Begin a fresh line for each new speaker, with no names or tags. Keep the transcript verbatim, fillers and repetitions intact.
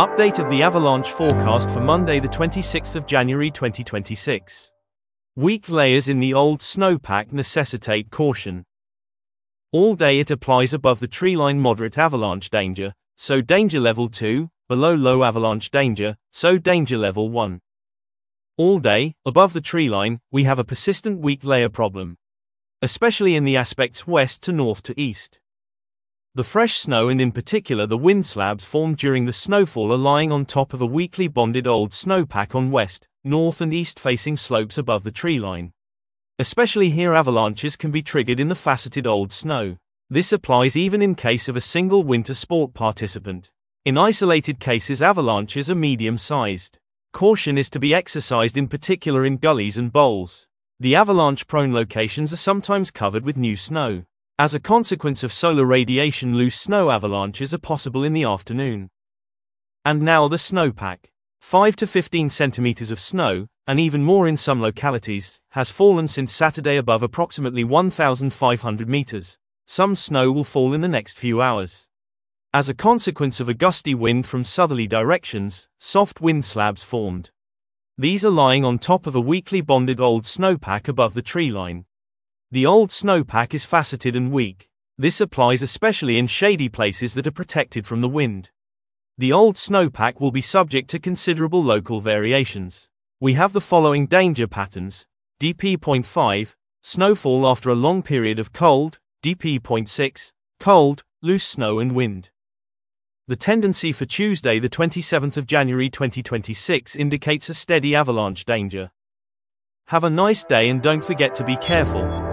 Update of the avalanche forecast for Monday the twenty-sixth of January twenty twenty-six. Weak layers in the old snowpack necessitate caution. All day it applies above the treeline moderate avalanche danger, so danger level two, below low avalanche danger, so danger level one. All day, above the treeline, we have a persistent weak layer problem, especially in the aspects west to north to east. The fresh snow and in particular the wind slabs formed during the snowfall are lying on top of a weakly bonded old snowpack on west, north and east facing slopes above the treeline. Especially here avalanches can be triggered in the faceted old snow. This applies even in case of a single winter sport participant. In isolated cases avalanches are medium-sized. Caution is to be exercised in particular in gullies and bowls. The avalanche-prone locations are sometimes covered with new snow. As a consequence of solar radiation, loose snow avalanches are possible in the afternoon. And now the snowpack. five to fifteen centimeters of snow, and even more in some localities, has fallen since Saturday above approximately one thousand five hundred meters. Some snow will fall in the next few hours. As a consequence of a gusty wind from southerly directions, soft wind slabs formed. These are lying on top of a weakly bonded old snowpack above the treeline. The old snowpack is faceted and weak. This applies especially in shady places that are protected from the wind. The old snowpack will be subject to considerable local variations. We have the following danger patterns: D P zero point five, snowfall after a long period of cold; D P zero point six, cold, loose snow and wind. The tendency for Tuesday the twenty-seventh of January twenty twenty-six indicates a steady avalanche danger. Have a nice day and don't forget to be careful.